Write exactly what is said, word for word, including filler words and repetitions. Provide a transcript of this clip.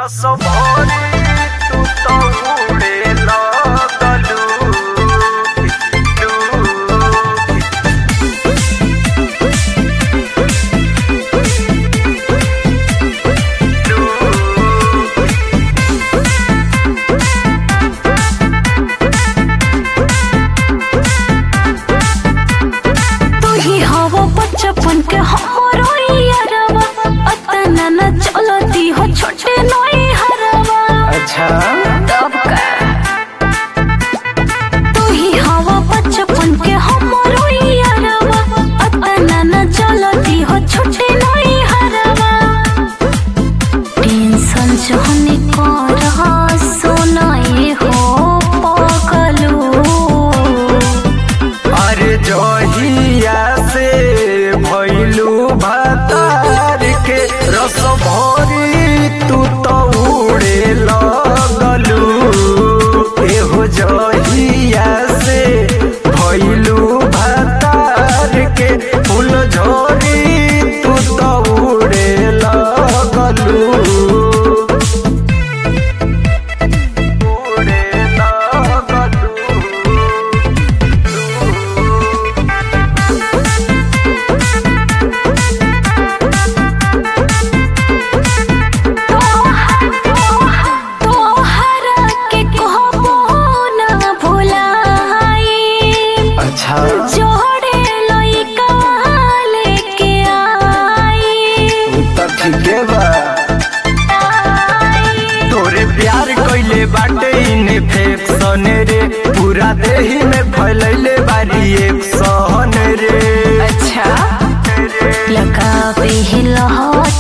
रसभरी तू तो उड़े लगलू बचपन के हमरो यारवा अतना न चलती हो छोटे नई हरवा। अच्छा तब का तू ही हवा बचपन के हमरो यारवा अतना न चलती हो छोटे नई हरवा। टेंशन जहनी कर सोनाए हो पगलू अरे जहिया से भइलू भातार के रसभरी तू तो उड़े लगलू एहो जहिया से भइलू भातार के फूल झड़ी तू तो उड़े लगलू उड़े लगलू अच्छा जोड़े लइका लेके आई तब ठीके बा तोरे प्यार कइले बाटे इन्फेक्शन रे पूरा देही में फैलैले बारी एक सहन रे। अच्छा लगा पे लहर